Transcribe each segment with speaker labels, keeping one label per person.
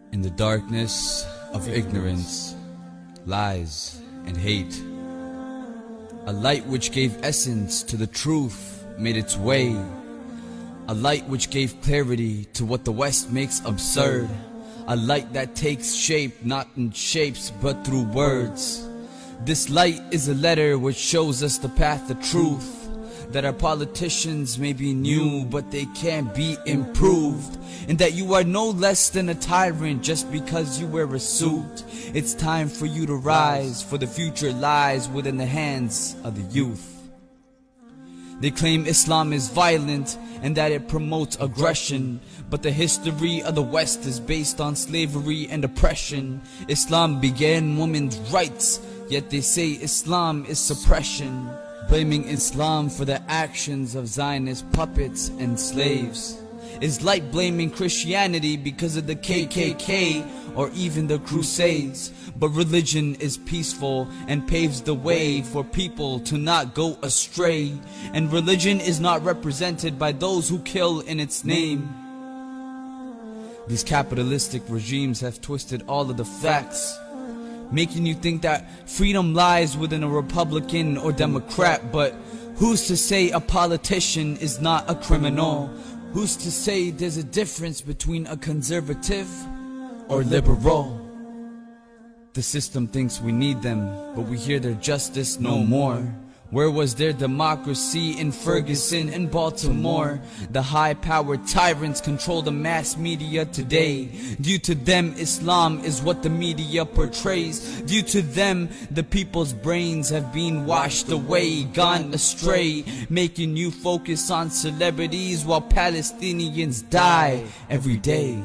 Speaker 1: In the darkness of ignorance, lies and hate, a light which gave essence to the truth made its way. A light which gave clarity to what the West makes absurd. A light that takes shape not in shapes but through words. This light is a letter which shows us the path of truth. That our politicians may be new but they can't be improved. And that you are no less than a tyrant just because you wear a suit. It's time for you to rise, for the future lies within the hands of the youth. They claim Islam is violent and that it promotes aggression, but the history of the West is based on slavery and oppression. Islam began women's rights, yet they say Islam is suppression, blaming Islam for the actions of Zionist puppets and slaves. Is like blaming Christianity because of the KKK or even the Crusades. But religion is peaceful and paves the way for people to not go astray. And religion is not represented by those who kill in its name. These capitalistic regimes have twisted all of the facts, making you think that freedom lies within a Republican or Democrat. But who's to say a politician is not a criminal? Who's to say there's a difference between a conservative or liberal? The system thinks we need them, but we hear their justice no more. Where was their democracy in Ferguson and Baltimore? The high-powered tyrants control the mass media today. Due to them, Islam is what the media portrays. Due to them, the people's brains have been washed away, gone astray, making you focus on celebrities while Palestinians die every day.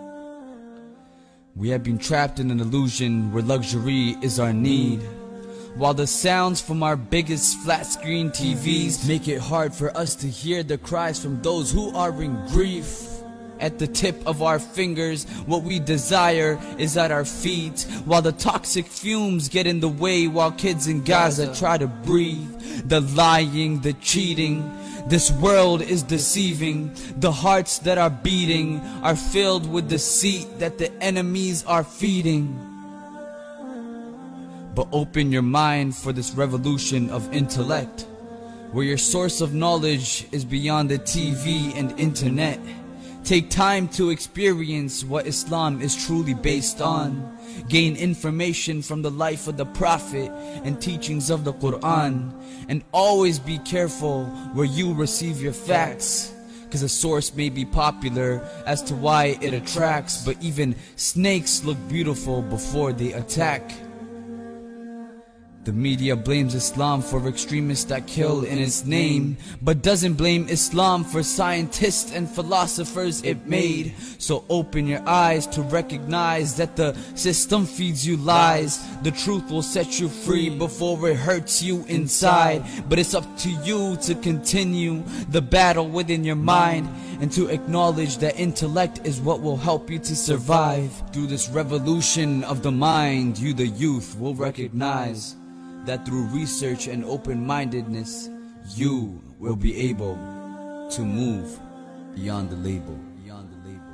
Speaker 1: We have been trapped in an illusion where luxury is our need, while the sounds from our biggest flat-screen TVs make it hard for us to hear the cries from those who are in grief. At the tip of our fingers, what we desire is at our feet, while the toxic fumes get in the way while kids in Gaza try to breathe. The lying, the cheating, this world is deceiving. The hearts that are beating are filled with deceit that the enemies are feeding. But open your mind for this revolution of intellect, where your source of knowledge is beyond the TV and internet. Take time to experience what Islam is truly based on. Gain information from the life of the Prophet and teachings of the Quran. And always be careful where you receive your facts, because a source may be popular as to why it attracts, but even snakes look beautiful before they attack. The media blames Islam for extremists that kill in its name, but doesn't blame Islam for scientists and philosophers it made. So open your eyes to recognize that the system feeds you lies. The truth will set you free before it hurts you inside. But it's up to you to continue the battle within your mind, and to acknowledge that intellect is what will help you to survive. Through this revolution of the mind, you the youth will recognize that through research and open-mindedness, you will be able to move beyond the label.